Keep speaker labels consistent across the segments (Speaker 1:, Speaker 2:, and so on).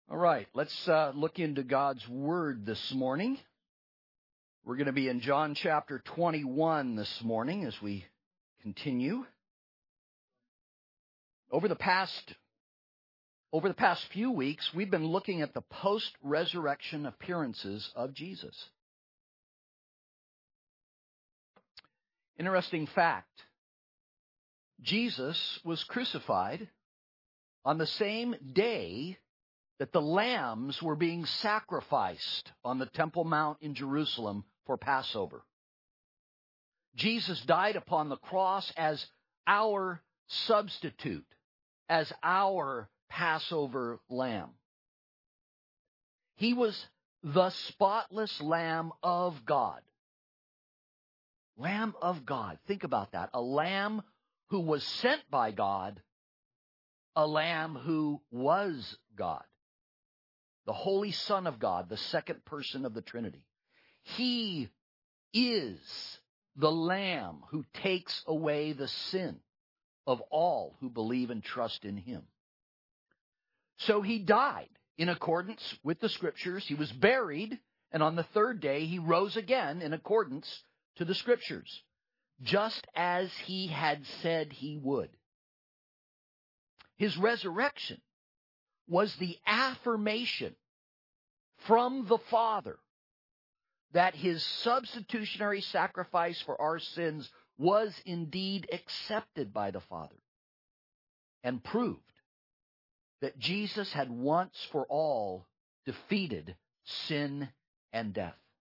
Speaker 1: All right, let's look into God's Word this morning. We're going to be in John chapter 21 this morning as we continue. Over the past few weeks, we've been looking at the post-resurrection appearances of Jesus. Interesting fact, Jesus was crucified on the same day that the lambs were being sacrificed on the Temple Mount in Jerusalem for Passover. Jesus died upon the cross as our substitute, as our Passover lamb. He was the spotless Lamb of God. Lamb of God. Think about that. A lamb who was sent by God, a lamb who was God. The Holy Son of God, the second person of the Trinity. He is the Lamb who takes away the sin of all who believe and trust in Him. So He died in accordance with the Scriptures. He was buried, and on the third day He rose again in accordance to the Scriptures, just as He had said He would. His resurrection was the affirmation from the Father that His substitutionary sacrifice for our sins was indeed accepted by the Father, and proved that Jesus had once for all defeated sin and death.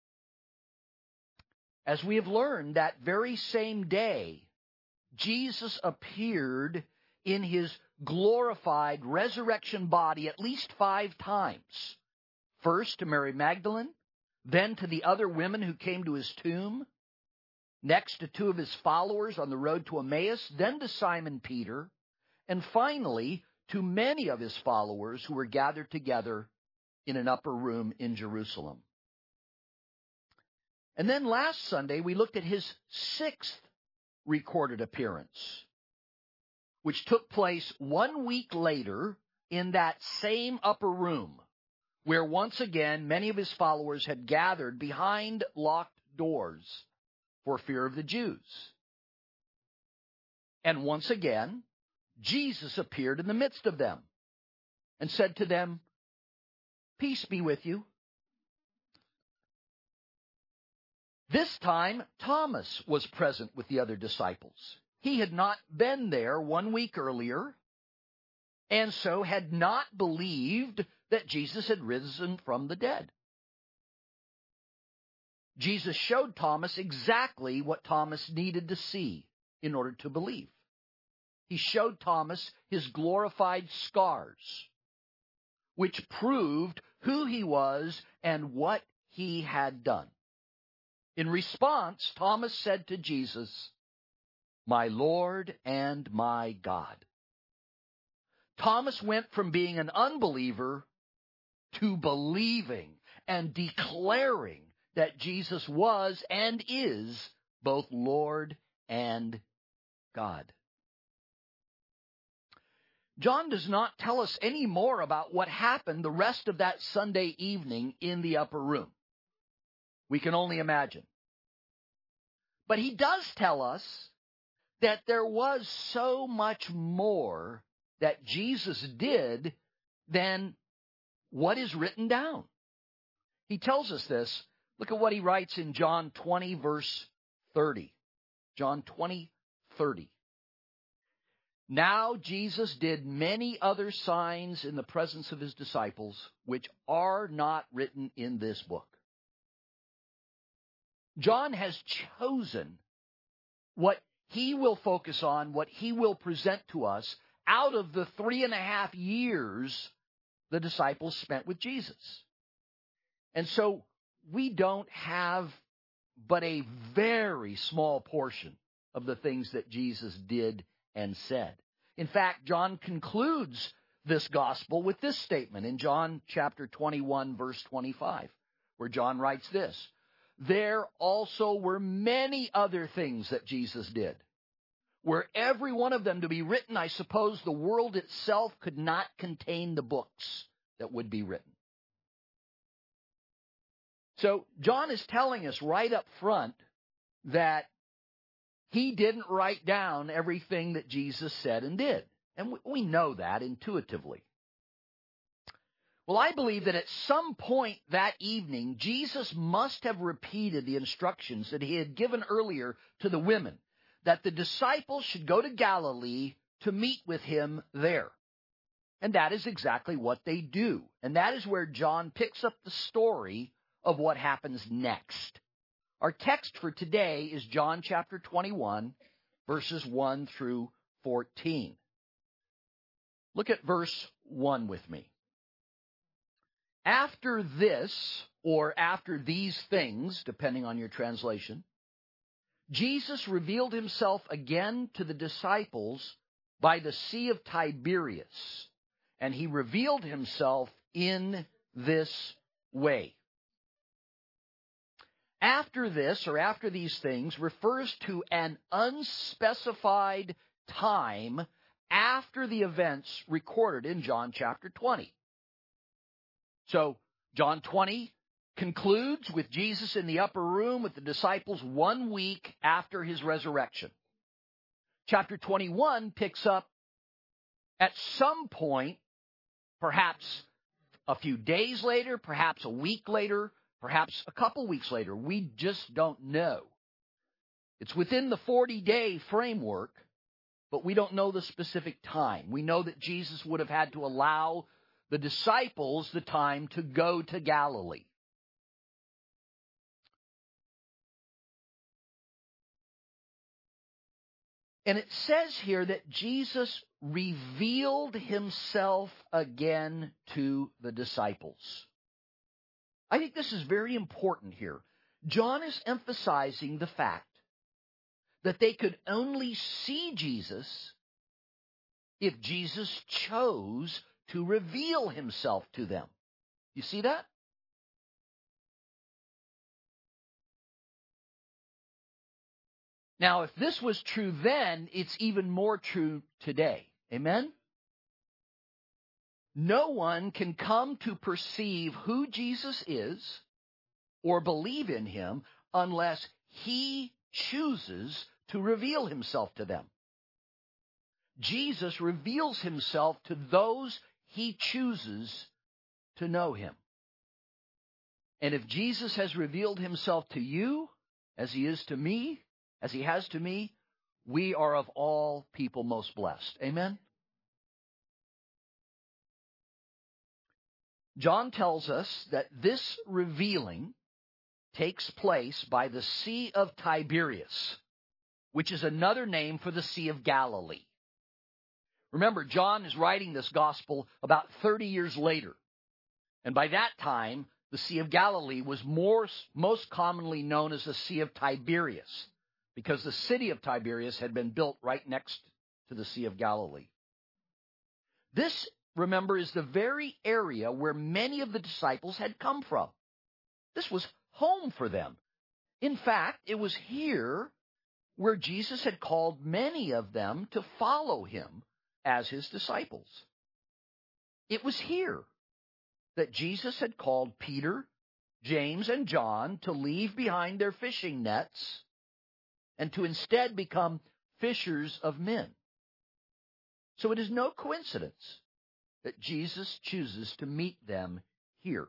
Speaker 1: As we have learned, that very same day, Jesus appeared in His glorified resurrection body at least 5 times. First to Mary Magdalene, then to the other women who came to His tomb, next to 2 of His followers on the road to Emmaus, then to Simon Peter, and finally to many of His followers who were gathered together in an upper room in Jerusalem. And then last Sunday we looked at His 6th recorded appearance, which took place 1 week later in that same upper room, where once again many of His followers had gathered behind locked doors for fear of the Jews. And once again, Jesus appeared in the midst of them and said to them, "Peace be with you." This time, Thomas was present with the other disciples. He had not been there 1 week earlier, and so had not believed that Jesus had risen from the dead. Jesus showed Thomas exactly what Thomas needed to see in order to believe. He showed Thomas His glorified scars, which proved who He was and what He had done. In response, Thomas said to Jesus, "My Lord and my God." Thomas went from being an unbeliever to believing and declaring that Jesus was and is both Lord and God. John does not tell us any more about what happened the rest of that Sunday evening in the upper room. We can only imagine. But he does tell us that there was so much more that Jesus did than what is written down. He tells us this. Look at what he writes in John 20, verse 30. John 20, 30. Now Jesus did many other signs in the presence of His disciples, which are not written in this book. John has chosen what he will focus on, what he will present to us out of the 3.5 years the disciples spent with Jesus. And so we don't have but a very small portion of the things that Jesus did and said. In fact, John concludes this gospel with this statement in John chapter 21, verse 25, where John writes this: "There also were many other things that Jesus did. Were every one of them to be written, I suppose the world itself could not contain the books that would be written. So John is telling us right up front that he didn't write down everything that Jesus said and did. And we know that intuitively. Well, I believe that at some point that evening, Jesus must have repeated the instructions that he had given earlier to the women, that the disciples should go to Galilee to meet with him there. And that is exactly what they do. And that is where John picks up the story of what happens next. Our text for today is John chapter 21, verses 1 through 14. Look at verse 1 with me. After this, or after these things, depending on your translation, Jesus revealed himself again to the disciples by the Sea of Tiberias, and he revealed himself in this way. After this, or after these things, refers to an unspecified time after the events recorded in John chapter 20. So, John 20 concludes with Jesus in the upper room with the disciples 1 week after his resurrection. Chapter 21 picks up at some point, perhaps a few days later, perhaps a week later, perhaps a couple weeks later. We just don't know. It's within the 40-day framework, but we don't know the specific time. We know that Jesus would have had to allow the disciples the time to go to Galilee. And it says here that Jesus revealed himself again to the disciples. I think this is very important here. John is emphasizing the fact that they could only see Jesus if Jesus chose to reveal himself to them. You see that? Now, if this was true then, it's even more true today. Amen? No one can come to perceive who Jesus is or believe in him unless he chooses to reveal himself to them. Jesus reveals himself to those he chooses to know him. And if Jesus has revealed himself to you, as he is to me, as he has to me, we are of all people most blessed. Amen? John tells us that this revealing takes place by the Sea of Tiberias, which is another name for the Sea of Galilee. Remember, John is writing this gospel about 30 years later. And by that time, the Sea of Galilee was most commonly known as the Sea of Tiberias, because the city of Tiberias had been built right next to the Sea of Galilee. This, remember, is the very area where many of the disciples had come from. This was home for them. In fact, it was here where Jesus had called many of them to follow him as his disciples. It was here that Jesus had called Peter, James, and John to leave behind their fishing nets and to instead become fishers of men. So it is no coincidence that Jesus chooses to meet them here.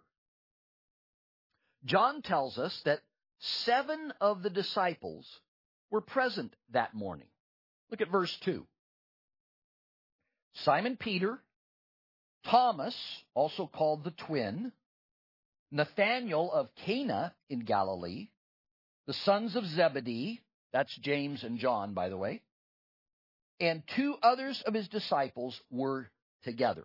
Speaker 1: John tells us that 7 of the disciples were present that morning. Look at verse 2. Simon Peter, Thomas, also called the twin, Nathanael of Cana in Galilee, the sons of Zebedee, that's James and John, by the way, and 2 others of his disciples were together.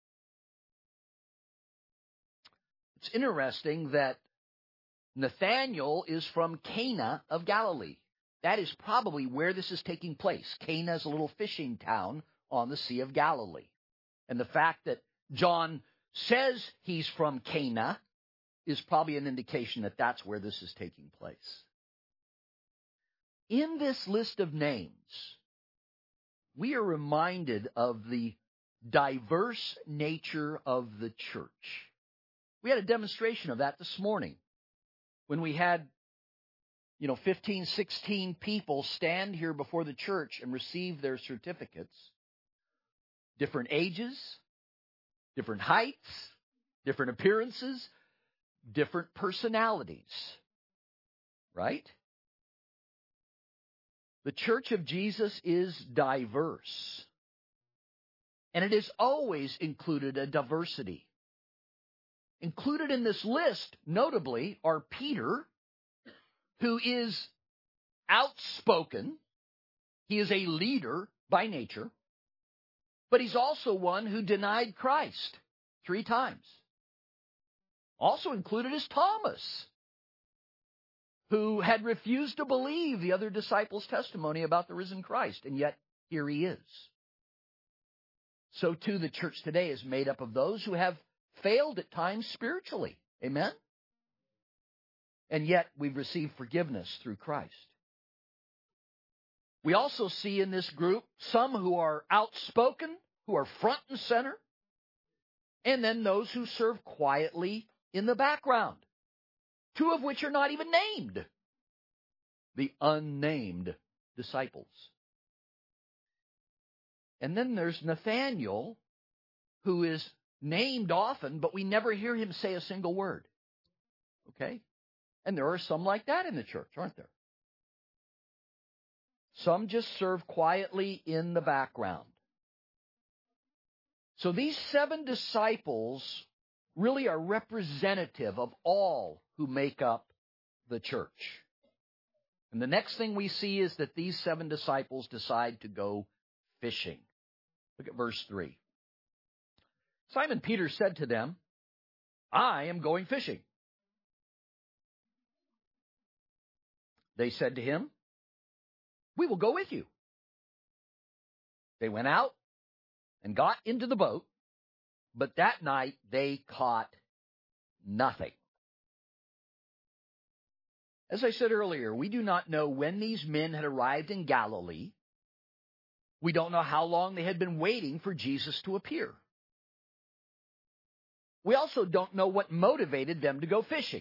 Speaker 1: It's interesting that Nathanael is from Cana of Galilee. That is probably where this is taking place. Cana is a little fishing town on the Sea of Galilee. And the fact that John says he's from Cana is probably an indication that that's where this is taking place. In this list of names, we are reminded of the diverse nature of the church. We had a demonstration of that this morning when we had 15, 16 people stand here before the church and receive their certificates. Different ages, different heights, different appearances, different personalities. Right? The Church of Jesus is diverse. And it has always included a diversity. Included in this list, notably, are Peter, who is outspoken. He is a leader by nature. But he's also one who denied Christ 3 times. Also included is Thomas, who had refused to believe the other disciples' testimony about the risen Christ. And yet, here he is. So too, the church today is made up of those who have failed at times spiritually. Amen? And yet, we've received forgiveness through Christ. We also see in this group some who are outspoken, who are front and center, and then those who serve quietly in the background, 2 of which are not even named. The unnamed disciples. And then there's Nathaniel, who is named often, but we never hear him say a single word. Okay? And there are some like that in the church, aren't there? Some just serve quietly in the background. So these 7 disciples really are representative of all who make up the church. And the next thing we see is that these 7 disciples decide to go fishing. Look at verse 3. Simon Peter said to them, I am going fishing. They said to him, we will go with you. They went out and got into the boat, but that night they caught nothing. As I said earlier, we do not know when these men had arrived in Galilee. We don't know how long they had been waiting for Jesus to appear. We also don't know what motivated them to go fishing.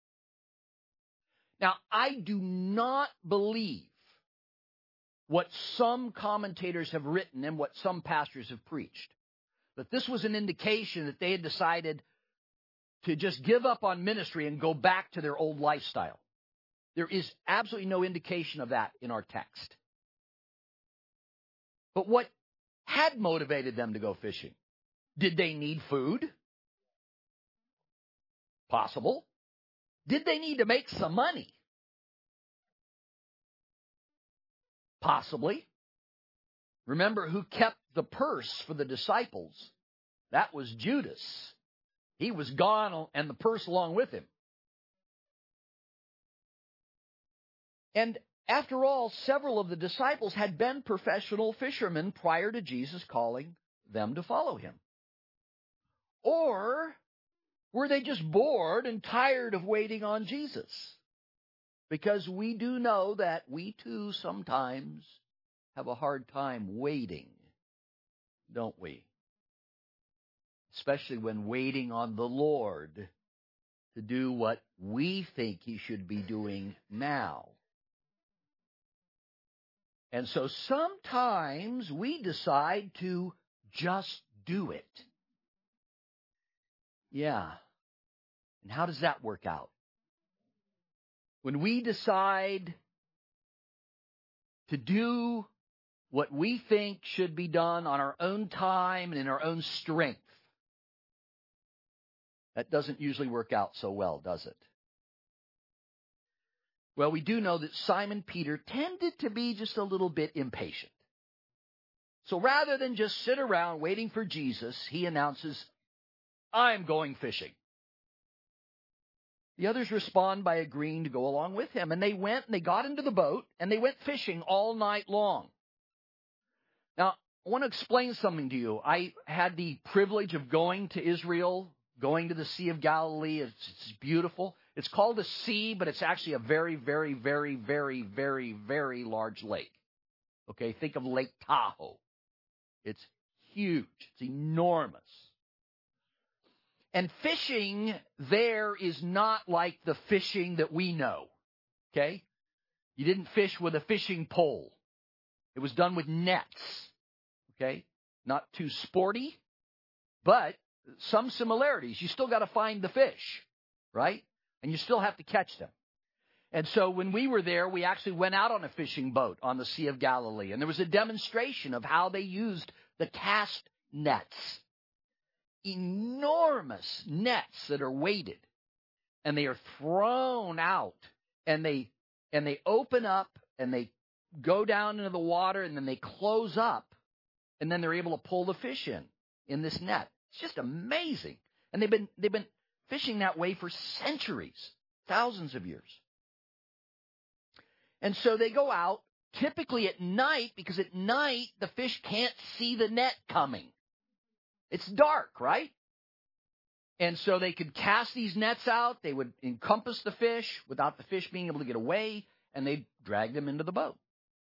Speaker 1: Now, I do not believe what some commentators have written and what some pastors have preached, that this was an indication that they had decided to just give up on ministry and go back to their old lifestyle. There is absolutely no indication of that in our text. But what had motivated them to go fishing? Did they need food? Possible. Did they need to make some money? Possibly. Remember who kept the purse for the disciples? That was Judas. He was gone and the purse along with him. And after all, several of the disciples had been professional fishermen prior to Jesus calling them to follow him. Or were they just bored and tired of waiting on Jesus? Because we do know that we too sometimes have a hard time waiting, don't we? Especially when waiting on the Lord to do what we think he should be doing now. And so sometimes we decide to just do it. Yeah. And how does that work out? When we decide to do what we think should be done on our own time and in our own strength, that doesn't usually work out so well, does it? Well, we do know that Simon Peter tended to be just a little bit impatient. So rather than just sit around waiting for Jesus, he announces, I'm going fishing. The others respond by agreeing to go along with him. And they went and they got into the boat and they went fishing all night long. Now, I want to explain something to you. I had the privilege of going to Israel, going to the Sea of Galilee. It's beautiful. It's called a sea, but it's actually a very, very, very, very, very, very large lake. Okay, think of Lake Tahoe. It's huge. It's enormous. And fishing there is not like the fishing that we know. Okay? You didn't fish with a fishing pole. It was done with nets. Okay? Not too sporty, but some similarities. You still got to find the fish, right? And you still have to catch them. And so when we were there, we actually went out on a fishing boat on the Sea of Galilee. And there was a demonstration of how they used the cast nets. Enormous nets that are weighted. And they are thrown out. And they open up and they go down into the water and then they close up. And then they're able to pull the fish in this net. It's just amazing. And they've been fishing that way for centuries, thousands of years. And so they go out, typically at night, because at night the fish can't see the net coming. It's dark, right? And so they could cast these nets out. They would encompass the fish without the fish being able to get away, and they'd drag them into the boat.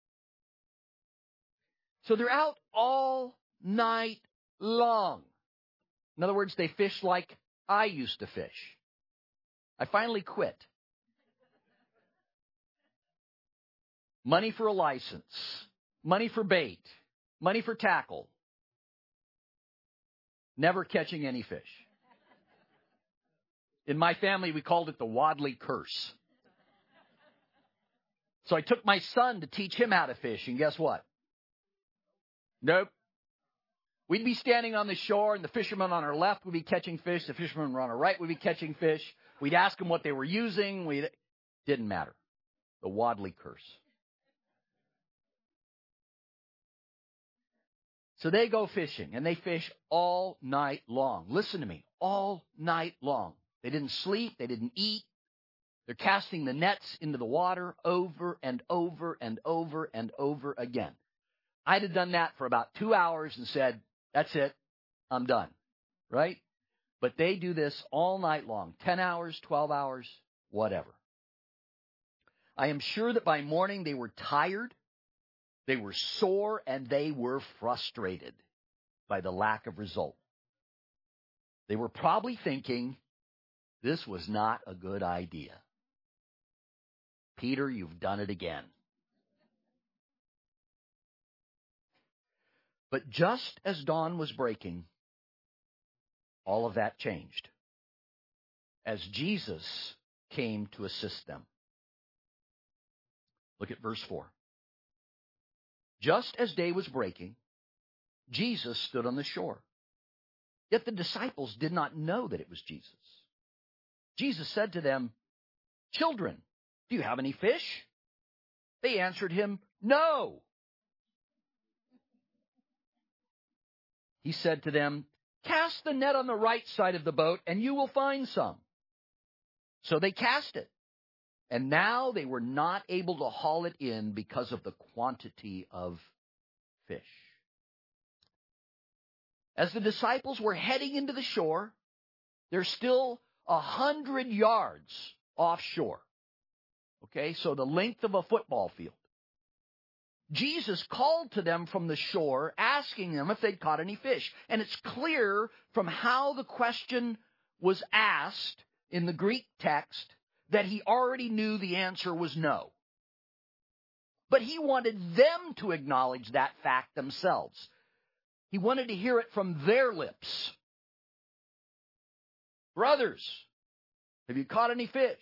Speaker 1: So they're out all night long. In other words, they fish like I used to fish. I finally quit. Money for a license, money for bait, money for tackle. Never catching any fish. In my family, we called it the Wadley curse. So I took my son to teach him how to fish, and guess what? Nope. We'd be standing on the shore, and the fishermen on our left would be catching fish. The fishermen on our right would be catching fish. We'd ask them what they were using. Didn't matter. The Wadley curse. So they go fishing, and they fish all night long. Listen to me. All night long. They didn't sleep. They didn't eat. They're casting the nets into the water over and over and over and over again. I'd have done that for about 2 hours and said, that's it. I'm done. Right? But they do this all night long. 10 hours, 12 hours, whatever. I am sure that by morning they were tired. They were sore, and they were frustrated by the lack of result. They were probably thinking, this was not a good idea. Peter, you've done it again. But just as dawn was breaking, all of that changed as Jesus came to assist them. Look at verse 4. Just as day was breaking, Jesus stood on the shore. Yet the disciples did not know that it was Jesus. Jesus said to them, "Children, do you have any fish?" They answered him, "No." He said to them, "Cast the net on the right side of the boat, and you will find some." So they cast it. And now they were not able to haul it in because of the quantity of fish. As the disciples were heading into the shore, they're still 100 yards offshore. Okay, so the length of a football field. Jesus called to them from the shore, asking them if they'd caught any fish. And it's clear from how the question was asked in the Greek text that he already knew the answer was no. But he wanted them to acknowledge that fact themselves. He wanted to hear it from their lips. Brothers, have you caught any fish?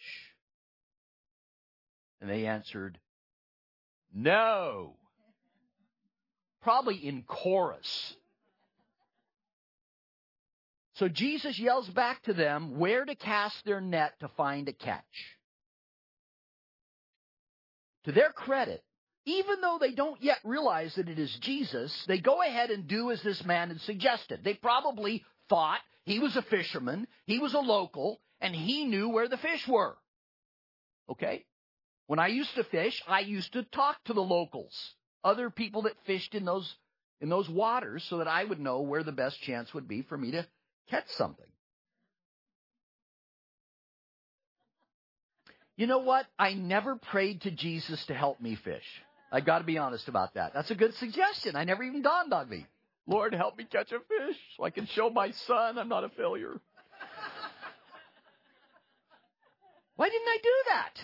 Speaker 1: And they answered, no. Probably in chorus. So Jesus yells back to them where to cast their net to find a catch. To their credit, even though they don't yet realize that it is Jesus, they go ahead and do as this man had suggested. They probably thought he was a fisherman, he was a local, and he knew where the fish were. Okay? When I used to fish, I used to talk to the locals, other people that fished in those waters, so that I would know where the best chance would be for me to catch something. You know what? I never prayed to Jesus to help me fish. I've got to be honest about that. That's a good suggestion. I never even dawned on me. Lord, help me catch a fish so I can show my son I'm not a failure. Why didn't I do that?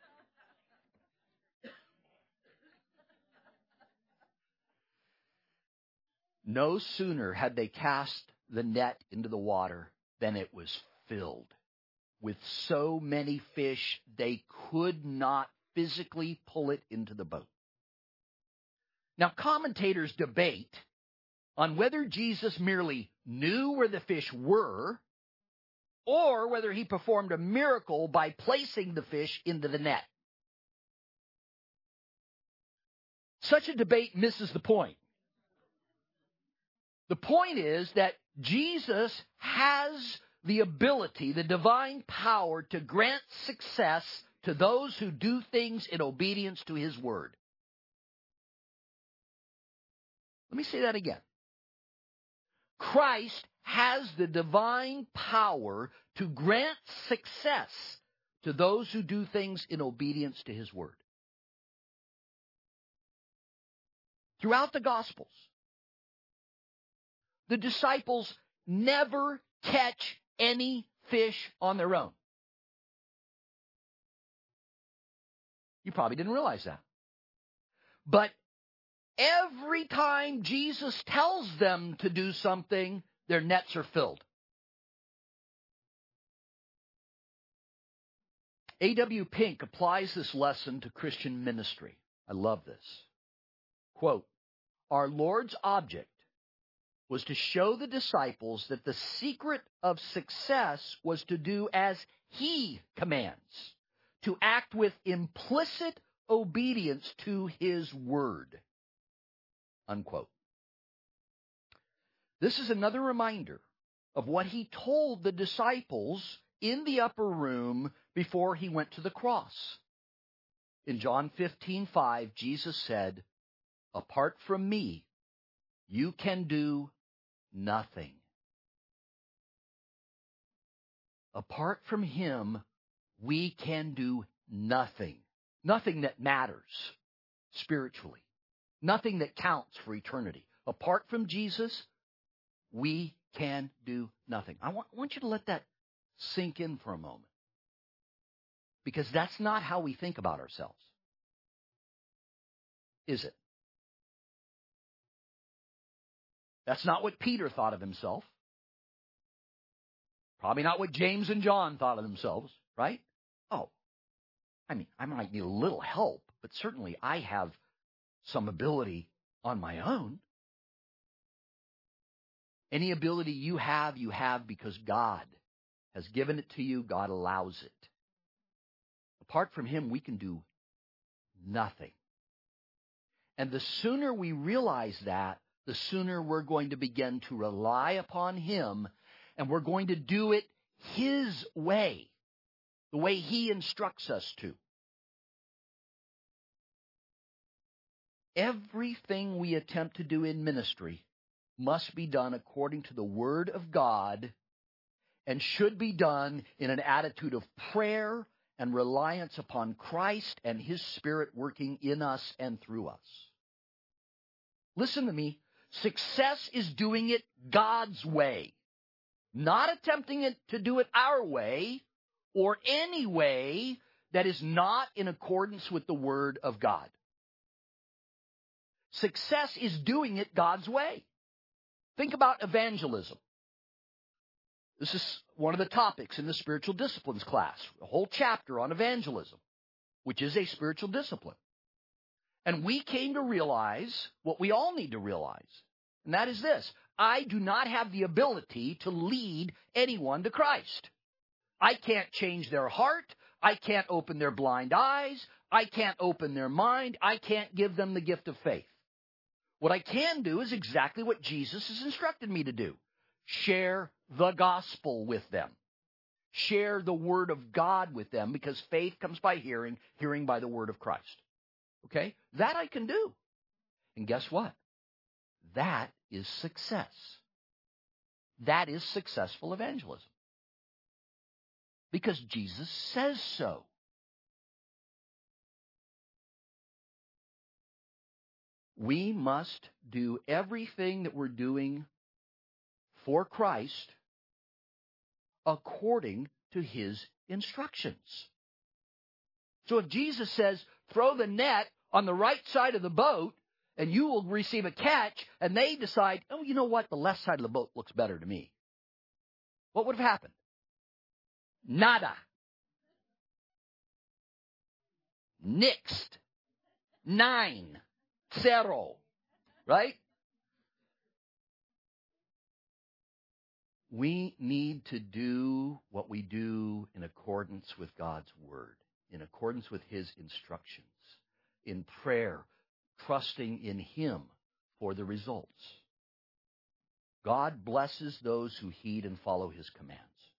Speaker 1: No sooner had they cast the net into the water than it was filled with so many fish they could not physically pull it into the boat. Now, commentators debate on whether Jesus merely knew where the fish were or whether he performed a miracle by placing the fish into the net. Such a debate misses the point. The point is that Jesus has the ability, the divine power to grant success to those who do things in obedience to his word. Let me say that again. Christ has the divine power to grant success to those who do things in obedience to his word. Throughout the Gospels, the disciples never catch any fish on their own. You probably didn't realize that. But every time Jesus tells them to do something, their nets are filled. A.W. Pink applies this lesson to Christian ministry. I love this. Quote, our Lord's object was to show the disciples that the secret of success was to do as he commands, to act with implicit obedience to his word. Unquote. This is another reminder of what he told the disciples in the upper room before he went to the cross. In John 15:5, Jesus said, apart from me, you can do nothing. Apart from him, we can do nothing. Nothing that matters spiritually. Nothing that counts for eternity. Apart from Jesus, we can do nothing. I want you to let that sink in for a moment. Because that's not how we think about ourselves. Is it? That's not what Peter thought of himself. Probably not what James and John thought of themselves, right? Oh, I mean, I might need a little help, but certainly I have some ability on my own. Any ability you have because God has given it to you. God allows it. Apart from him, we can do nothing. And the sooner we realize that, the sooner we're going to begin to rely upon him, and we're going to do it his way, the way he instructs us to. Everything we attempt to do in ministry must be done according to the Word of God and should be done in an attitude of prayer and reliance upon Christ and his Spirit working in us and through us. Listen to me. Success is doing it God's way, not attempting to do it our way or any way that is not in accordance with the Word of God. Success is doing it God's way. Think about evangelism. This is one of the topics in the spiritual disciplines class, a whole chapter on evangelism, which is a spiritual discipline. And we came to realize what we all need to realize, and that is this. I do not have the ability to lead anyone to Christ. I can't change their heart. I can't open their blind eyes. I can't open their mind. I can't give them the gift of faith. What I can do is exactly what Jesus has instructed me to do. Share the gospel with them. Share the word of God with them, because faith comes by hearing, hearing by the word of Christ. Okay? That I can do. And guess what? That is success. That is successful evangelism. Because Jesus says so. we must do everything that we're doing for Christ according to His instructions. So if Jesus says, throw the net on the right side of the boat and you will receive a catch, and they decide, oh, you know what, the left side of the boat looks better to me, what would have happened? Nada. Nixed. 9. 0. Right? We need to do what we do in accordance with God's Word, in accordance with His instructions, in prayer, trusting in Him for the results. God blesses those who heed and follow His commands.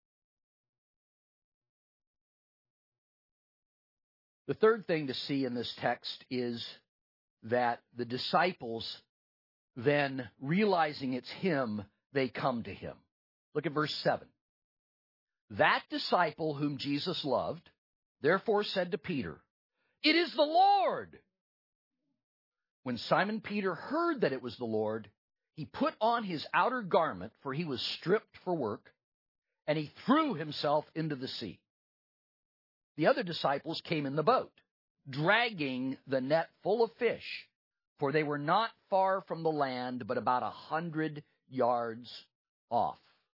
Speaker 1: The third thing to see in this text is that the disciples, then realizing it's Him, they come to Him. Look at verse 7. That disciple whom Jesus loved, therefore said to Peter, "It is the Lord." When Simon Peter heard that it was the Lord, he put on his outer garment, for he was stripped for work, and he threw himself into the sea. The other disciples came in the boat, dragging the net full of fish, for they were not far from the land, but about 100 yards off.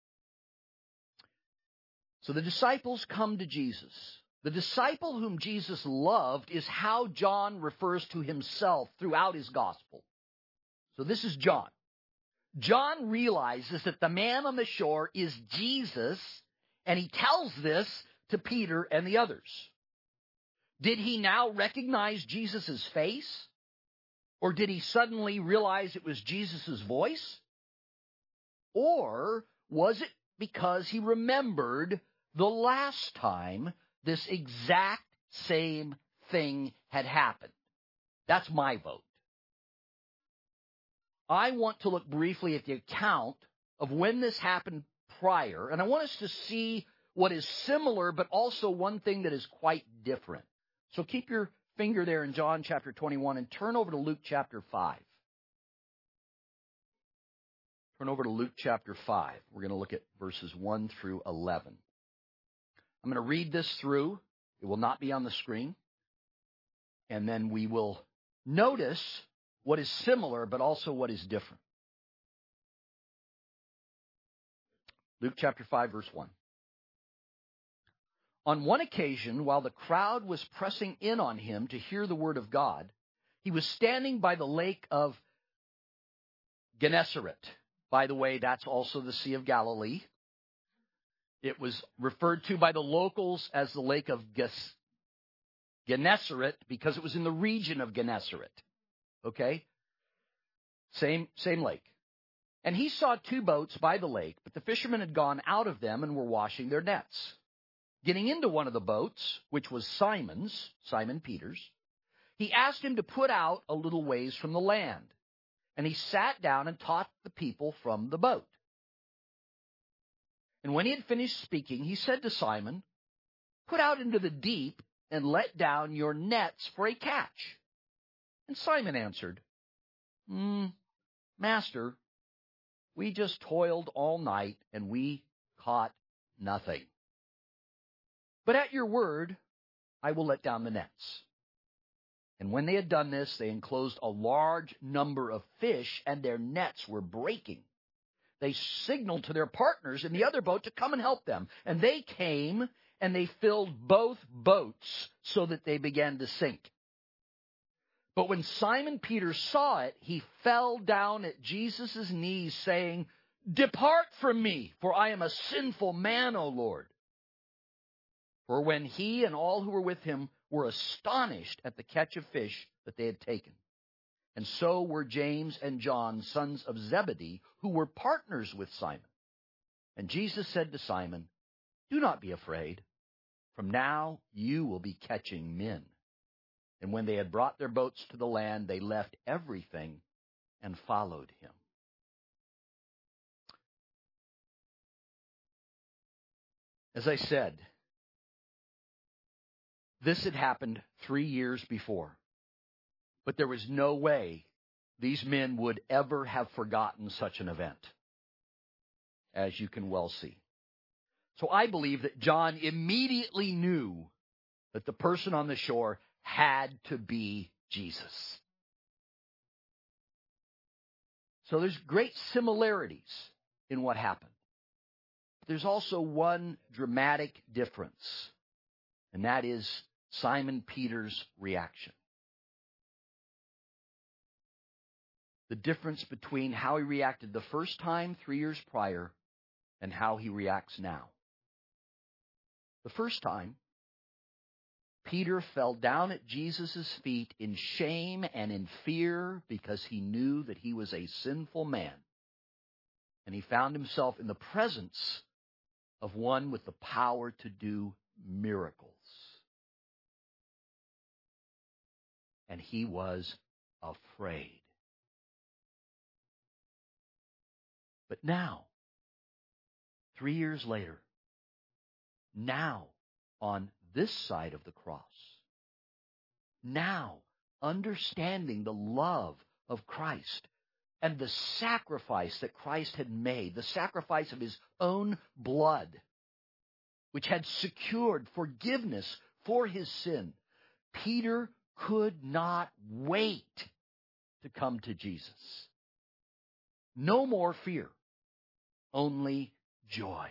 Speaker 1: So the disciples come to Jesus. The disciple whom Jesus loved is how John refers to himself throughout his gospel. So this is John. John realizes that the man on the shore is Jesus, and he tells this to Peter and the others. Did he now recognize Jesus' face? Or did he suddenly realize it was Jesus' voice? Or was it because he remembered the last time this exact same thing had happened? That's my vote. I want to look briefly at the account of when this happened prior, and I want us to see what is similar, but also one thing that is quite different. So keep your finger there in John chapter 21 and turn over to Luke chapter 5. Turn over to Luke chapter 5. We're going to look at verses 1 through 11. I'm going to read this through. It will not be on the screen. And then we will notice what is similar, but also what is different. Luke chapter 5, verse 1. On one occasion, while the crowd was pressing in on him to hear the word of God, he was standing by the lake of Gennesaret. By the way, that's also the Sea of Galilee. It was referred to by the locals as the lake of Gennesaret because it was in the region of Gennesaret. Okay? Same lake. And he saw 2 boats by the lake, but the fishermen had gone out of them and were washing their nets. Getting into one of the boats, which was Simon Peter's, he asked him to put out a little ways from the land. And he sat down and taught the people from the boat. And when he had finished speaking, he said to Simon, "Put out into the deep and let down your nets for a catch." And Simon answered, "Master, we just toiled all night and we caught nothing. But at your word, I will let down the nets." And when they had done this, they enclosed a large number of fish, and their nets were breaking. They signaled to their partners in the other boat to come and help them. And they came, and they filled both boats so that they began to sink. But when Simon Peter saw it, he fell down at Jesus' knees, saying, "Depart from me, for I am a sinful man, O Lord." For when he and all who were with him were astonished at the catch of fish that they had taken. And so were James and John, sons of Zebedee, who were partners with Simon. And Jesus said to Simon, "Do not be afraid. From now you will be catching men." And when they had brought their boats to the land, they left everything and followed him. As I said, this had happened 3 years before. But there was no way these men would ever have forgotten such an event, as you can well see. So I believe that John immediately knew that the person on the shore had to be Jesus. So there's great similarities in what happened. There's also one dramatic difference, and that is Simon Peter's reaction. The difference between how he reacted the first time 3 years prior and how he reacts now. The first time, Peter fell down at Jesus' feet in shame and in fear because he knew that he was a sinful man. And he found himself in the presence of one with the power to do miracles. And he was afraid. But now, 3 years later, now on this side of the cross, now understanding the love of Christ and the sacrifice that Christ had made, the sacrifice of his own blood, which had secured forgiveness for his sin, Peter could not wait to come to Jesus. No more fear, only joy.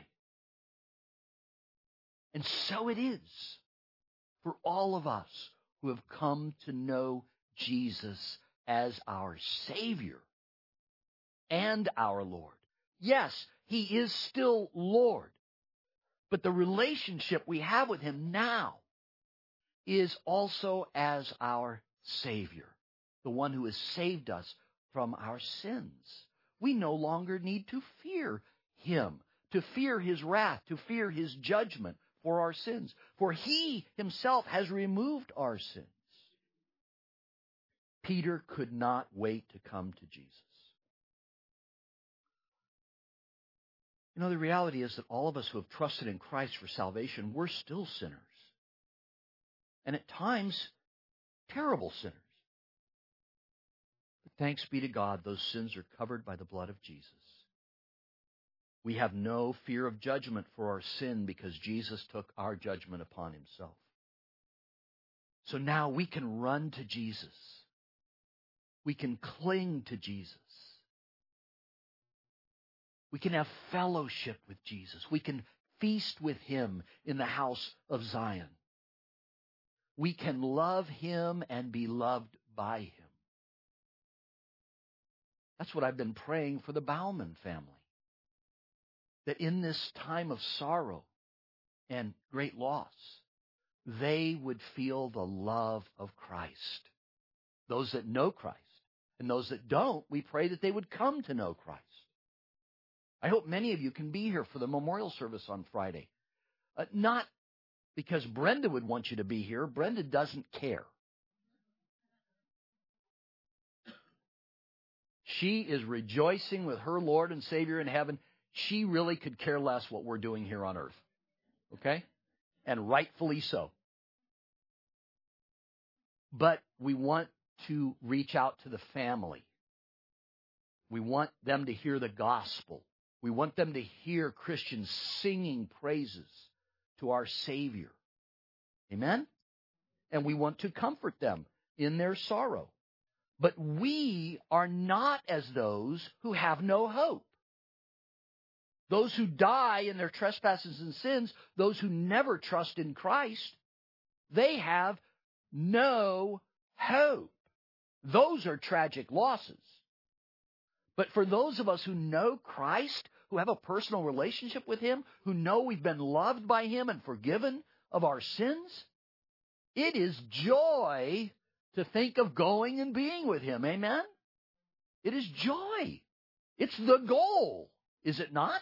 Speaker 1: And so it is for all of us who have come to know Jesus as our Savior and our Lord. Yes, he is still Lord, but the relationship we have with him now is also as our Savior, the one who has saved us from our sins. We no longer need to fear him, to fear his wrath, to fear his judgment for our sins, for he himself has removed our sins. Peter could not wait to come to Jesus. You know, the reality is that all of us who have trusted in Christ for salvation, we're still sinners. And at times, terrible sinners. But thanks be to God, those sins are covered by the blood of Jesus. We have no fear of judgment for our sin because Jesus took our judgment upon himself. So now we can run to Jesus. We can cling to Jesus. We can have fellowship with Jesus. We can feast with him in the house of Zion. We can love him and be loved by him. That's what I've been praying for the Bauman family. That in this time of sorrow and great loss, they would feel the love of Christ. Those that know Christ and those that don't, we pray that they would come to know Christ. I hope many of you can be here for the memorial service on Friday. Not because Brenda would want you to be here. Brenda doesn't care. She is rejoicing with her Lord and Savior in heaven. She really could care less what we're doing here on earth. Okay? And rightfully so. But we want to reach out to the family. We want them to hear the gospel. We want them to hear Christians singing praises to our Savior. Amen? And we want to comfort them in their sorrow. But we are not as those who have no hope. Those who die in their trespasses and sins, those who never trust in Christ, they have no hope. Those are tragic losses. But for those of us who know Christ, who have a personal relationship with him, who know we've been loved by him and forgiven of our sins, it is joy to think of going and being with him. Amen? It is joy. It's the goal, is it not?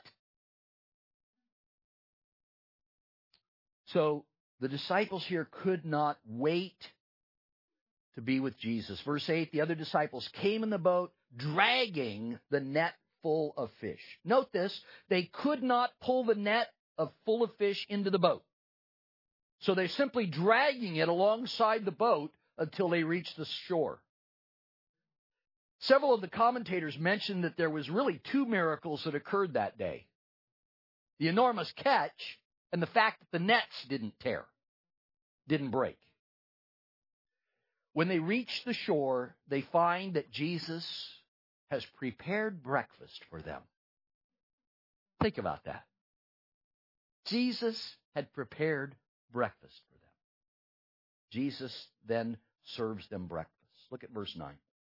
Speaker 1: So the disciples here could not wait to be with Jesus. Verse 8, the other disciples came in the boat, dragging the net full of fish. Note this, they could not pull the net full of fish into the boat. So they're simply dragging it alongside the boat until they reach the shore. Several of the commentators mention that there was really two miracles that occurred that day. The enormous catch and the fact that the nets didn't break. When they reach the shore, they find that Jesus has prepared breakfast for them. Think about that. Jesus had prepared breakfast for them. Jesus then serves them breakfast. Look at verse 9.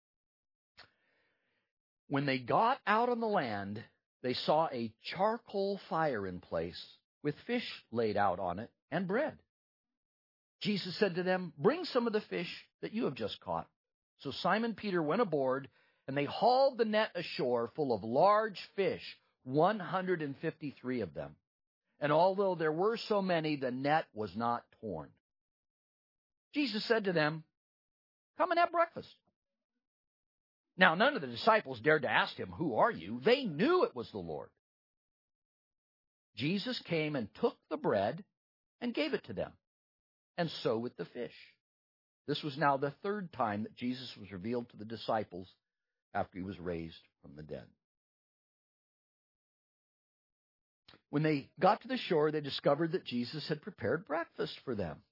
Speaker 1: When they got out on the land, they saw a charcoal fire in place with fish laid out on it and bread. Jesus said to them, "Bring some of the fish that you have just caught." So Simon Peter went aboard, and they hauled the net ashore full of large fish, 153 of them. And although there were so many, the net was not torn. Jesus said to them, "Come and have breakfast." Now, none of the disciples dared to ask him, "Who are you?" They knew it was the Lord. Jesus came and took the bread and gave it to them, and so with the fish. This was now the third time that Jesus was revealed to the disciples after he was raised from the dead. When they got to the shore, they discovered that Jesus had prepared breakfast for them.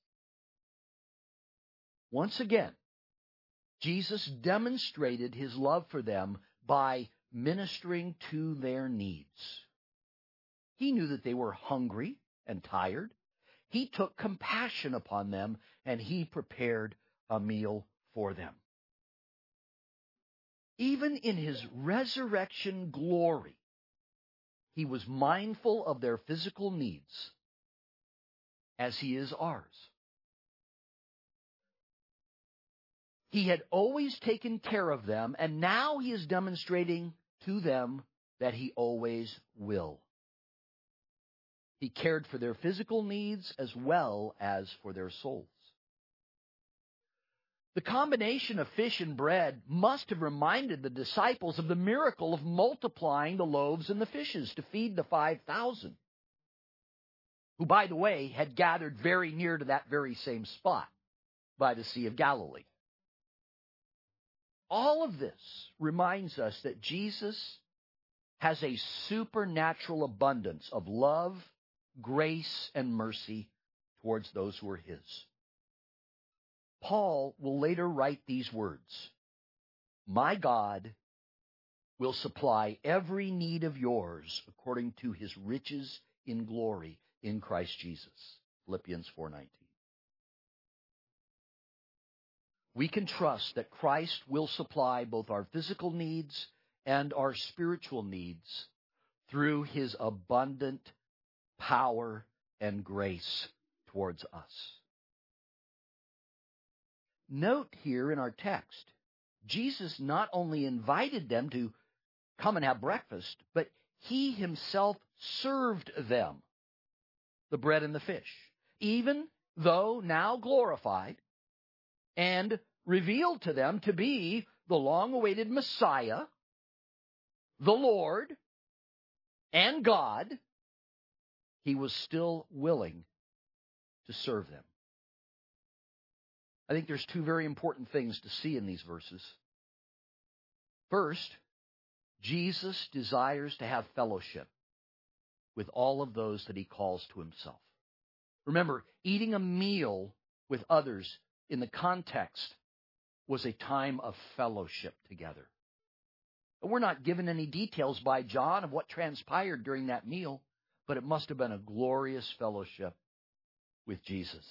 Speaker 1: Once again, Jesus demonstrated his love for them by ministering to their needs. He knew that they were hungry and tired. He took compassion upon them, and he prepared a meal for them. Even in his resurrection glory, he was mindful of their physical needs, as he is ours. He had always taken care of them, and now he is demonstrating to them that he always will. He cared for their physical needs as well as for their souls. The combination of fish and bread must have reminded the disciples of the miracle of multiplying the loaves and the fishes to feed the 5,000, who, by the way, had gathered very near to that very same spot by the Sea of Galilee. All of this reminds us that Jesus has a supernatural abundance of love, grace, and mercy towards those who are his. Paul will later write these words, "My God will supply every need of yours according to his riches in glory in Christ Jesus." Philippians 4:19. We can trust that Christ will supply both our physical needs and our spiritual needs through his abundant power and grace towards us. Note here in our text, Jesus not only invited them to come and have breakfast, but he himself served them the bread and the fish, even though now glorified, and revealed to them to be the long-awaited Messiah, the Lord, and God. He was still willing to serve them. I think there's two very important things to see in these verses. First, Jesus desires to have fellowship with all of those that he calls to himself. Remember, eating a meal with others in the context was a time of fellowship together. And we're not given any details by John of what transpired during that meal, but it must have been a glorious fellowship with Jesus.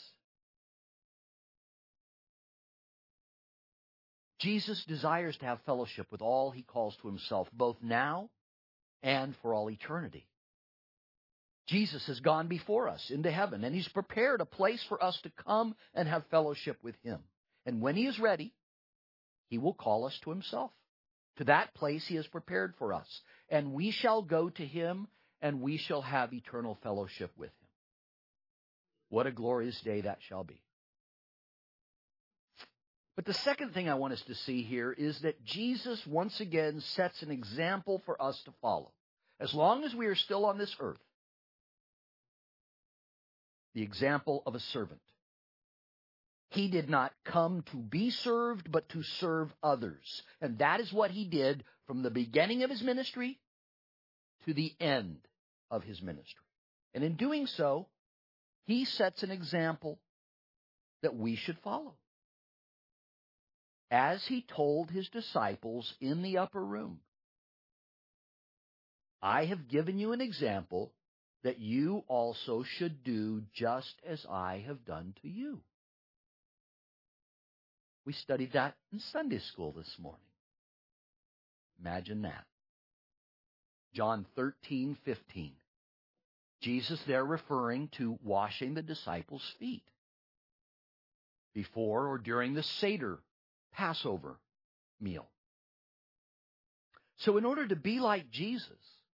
Speaker 1: Jesus desires to have fellowship with all he calls to himself, both now and for all eternity. Jesus has gone before us into heaven, and he's prepared a place for us to come and have fellowship with him. And when he is ready, he will call us to himself, to that place he has prepared for us. And we shall go to him, and we shall have eternal fellowship with him. What a glorious day that shall be. But the second thing I want us to see here is that Jesus once again sets an example for us to follow. As long as we are still on this earth, the example of a servant. He did not come to be served, but to serve others. And that is what he did from the beginning of his ministry to the end of his ministry. And in doing so, he sets an example that we should follow. As he told his disciples in the upper room, I have given you an example that you also should do just as I have done to you. We studied that in Sunday school this morning. Imagine that. John 13:15. Jesus there referring to washing the disciples' feet before or during the Seder, Passover meal. So in order to be like Jesus,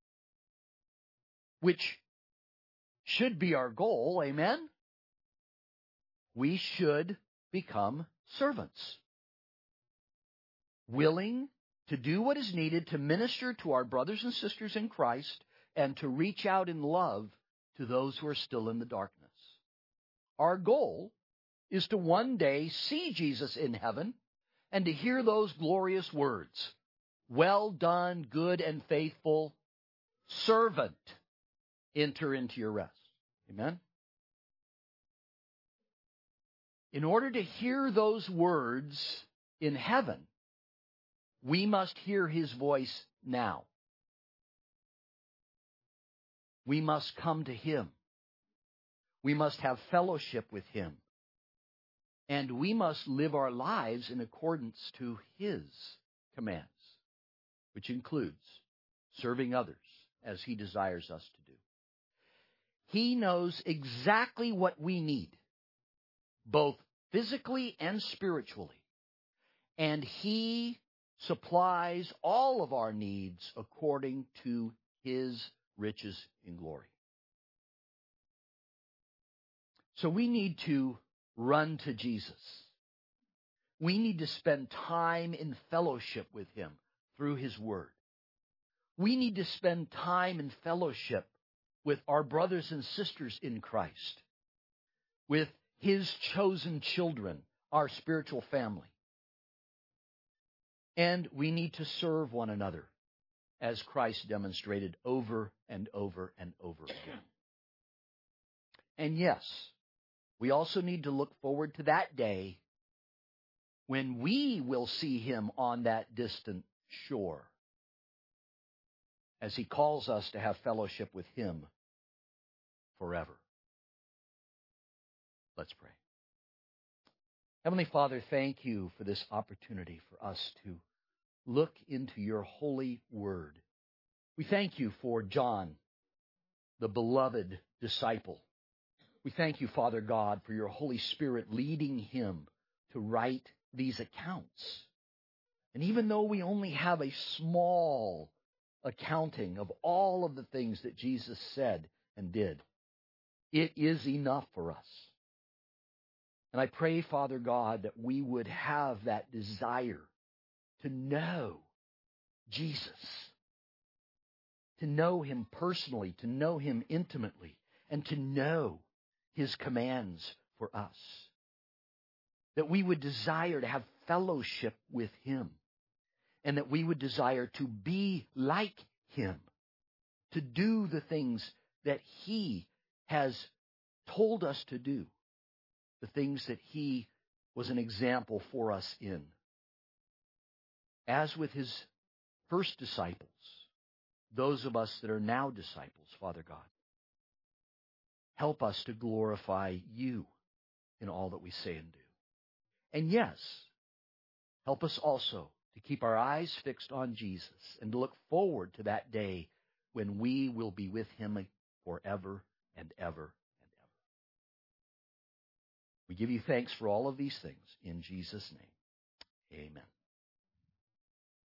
Speaker 1: which should be our goal, amen, we should become servants, willing to do what is needed to minister to our brothers and sisters in Christ and to reach out in love to those who are still in the darkness. Our goal is to one day see Jesus in heaven and to hear those glorious words, well done, good and faithful servant, enter into your rest. Amen? In order to hear those words in heaven, we must hear his voice now. We must come to him. We must have fellowship with him. And we must live our lives in accordance to his commands, which includes serving others as he desires us to do. He knows exactly what we need, both physically and spiritually. And he supplies all of our needs according to his riches in glory. So we need to run to Jesus. We need to spend time in fellowship with him through his word. We need to spend time in fellowship with our brothers and sisters in Christ, with his chosen children, our spiritual family. And we need to serve one another as Christ demonstrated over and over and over again. And yes, we also need to look forward to that day when we will see him on that distant shore as he calls us to have fellowship with him forever. Let's pray. Heavenly Father, thank you for this opportunity for us to look into your holy word. We thank you for John, the beloved disciple. We thank you, Father God, for your Holy Spirit leading him to write these accounts. And even though we only have a small accounting of all of the things that Jesus said and did, it is enough for us. And I pray, Father God, that we would have that desire to know Jesus, to know him personally, to know him intimately, and to know his commands for us. That we would desire to have fellowship with him, and that we would desire to be like him, to do the things that he has told us to do, the things that he was an example for us in. As with his first disciples, those of us that are now disciples, Father God, help us to glorify you in all that we say and do. And yes, help us also to keep our eyes fixed on Jesus and to look forward to that day when we will be with him forever and ever and ever. We give you thanks for all of these things in Jesus' name. Amen.